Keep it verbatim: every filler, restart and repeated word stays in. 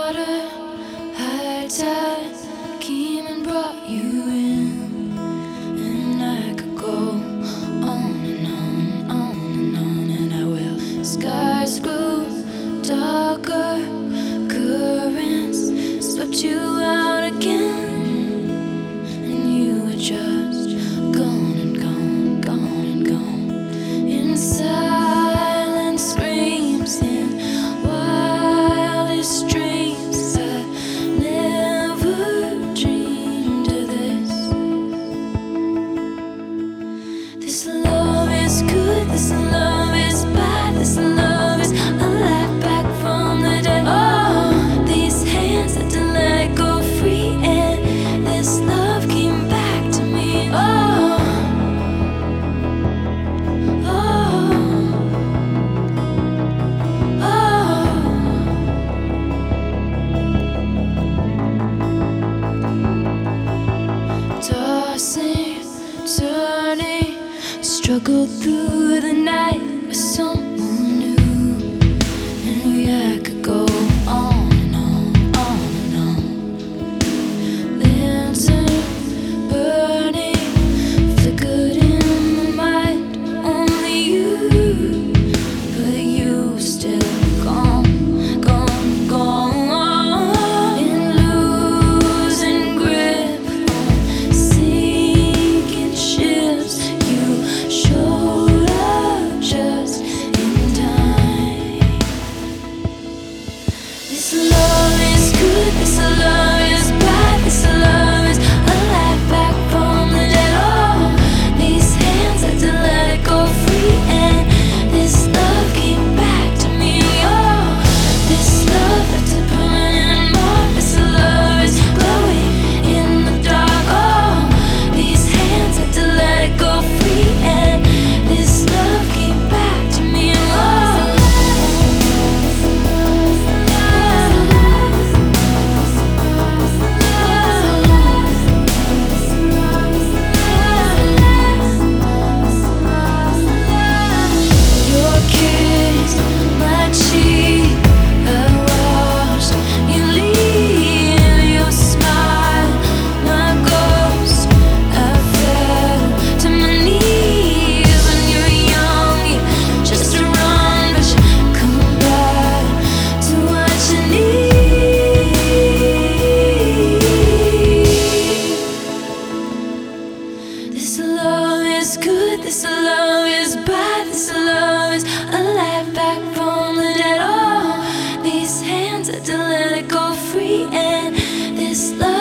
water, high tide came and brought you in, and I could go on and on, on and on, and I will. Skies grew darker, currents swept you out again, and you were just gone and gone, gone and gone. In silent screams, in wildest dreams, I never dreamed of this. This love is good, this love is bad, this love is alive back from the dead. Oh, these hands had to let go free, and this love came back to me. Oh, oh, oh. Tossing, turning, struggled through the night with someone new, and I could go on and on, on and on. Lantern burning, flickered in my mind, only you, but you were still gone, gone, gone. In losing grip on sinking ships, you showed up just in time. This love is good, this love is bad, this love is alive back from the dead. Oh, these hands had to let it go free, and this love came back to me. Oh, this love had to burn and more, this love is glowing in the dark. Oh, these hands had to let it go free, and this love came back to me. Your kiss, my cheek, I watched you leave. Your smile, my ghost, I fell to my knees. When you're young, you just run, but you come back to what you need. This love is good, this love is bad, this love is alive back from the dead. Oh, these hands had to let it go free, and this love